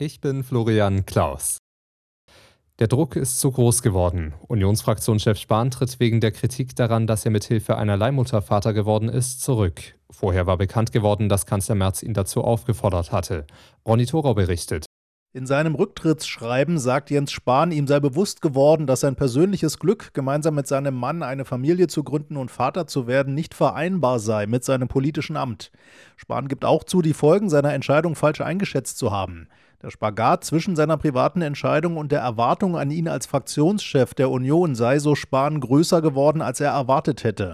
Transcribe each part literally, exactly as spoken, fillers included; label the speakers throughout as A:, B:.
A: Ich bin Florian Klaus. Der Druck ist zu groß geworden. Unionsfraktionschef Spahn tritt wegen der Kritik daran, dass er mithilfe einer Leihmutter Vater geworden ist, zurück. Vorher war bekannt geworden, dass Kanzler Merz ihn dazu aufgefordert hatte. Ronny Thorau berichtet.
B: In seinem Rücktrittsschreiben sagt Jens Spahn, ihm sei bewusst geworden, dass sein persönliches Glück, gemeinsam mit seinem Mann eine Familie zu gründen und Vater zu werden, nicht vereinbar sei mit seinem politischen Amt. Spahn gibt auch zu, die Folgen seiner Entscheidung falsch eingeschätzt zu haben. Der Spagat zwischen seiner privaten Entscheidung und der Erwartung an ihn als Fraktionschef der Union sei, so Spahn, größer geworden, als er erwartet hätte.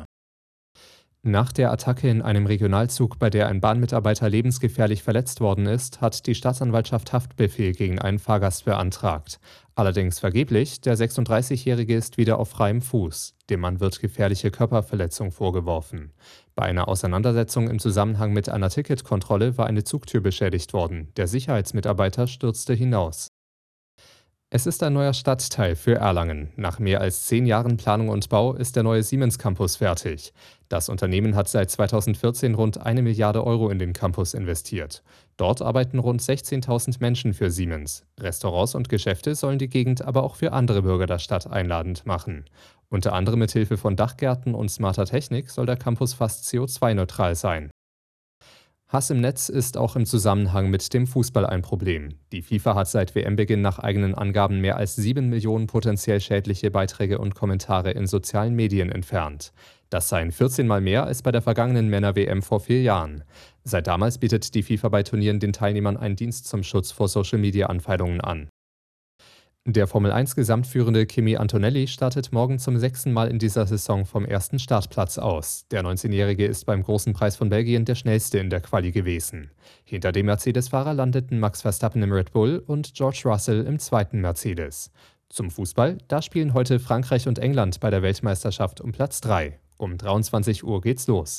A: Nach der Attacke in einem Regionalzug, bei der ein Bahnmitarbeiter lebensgefährlich verletzt worden ist, hat die Staatsanwaltschaft Haftbefehl gegen einen Fahrgast beantragt. Allerdings vergeblich, der sechsunddreißigjährige ist wieder auf freiem Fuß. Dem Mann wird gefährliche Körperverletzung vorgeworfen. Bei einer Auseinandersetzung im Zusammenhang mit einer Ticketkontrolle war eine Zugtür beschädigt worden. Der Sicherheitsmitarbeiter stürzte hinaus. Es ist ein neuer Stadtteil für Erlangen. Nach mehr als zehn Jahren Planung und Bau ist der neue Siemens Campus fertig. Das Unternehmen hat seit zweitausendvierzehn rund eine Milliarde Euro in den Campus investiert. Dort arbeiten rund sechzehntausend Menschen für Siemens. Restaurants und Geschäfte sollen die Gegend aber auch für andere Bürger der Stadt einladend machen. Unter anderem mit Hilfe von Dachgärten und smarter Technik soll der Campus fast C O zwei neutral sein. Hass im Netz ist auch im Zusammenhang mit dem Fußball ein Problem. Die FIFA hat seit W M-Beginn nach eigenen Angaben mehr als sieben Millionen potenziell schädliche Beiträge und Kommentare in sozialen Medien entfernt. Das seien vierzehn Mal mehr als bei der vergangenen Männer-W M vor vier Jahren. Seit damals bietet die FIFA bei Turnieren den Teilnehmern einen Dienst zum Schutz vor Social-Media-Anfeindungen an. Der Formel eins Gesamtführende Kimi Antonelli startet morgen zum sechsten Mal in dieser Saison vom ersten Startplatz aus. Der neunzehnjährige ist beim Großen Preis von Belgien der schnellste in der Quali gewesen. Hinter dem Mercedes-Fahrer landeten Max Verstappen im Red Bull und George Russell im zweiten Mercedes. Zum Fußball, da spielen heute Frankreich und England bei der Weltmeisterschaft um Platz drei. Um dreiundzwanzig Uhr geht's los.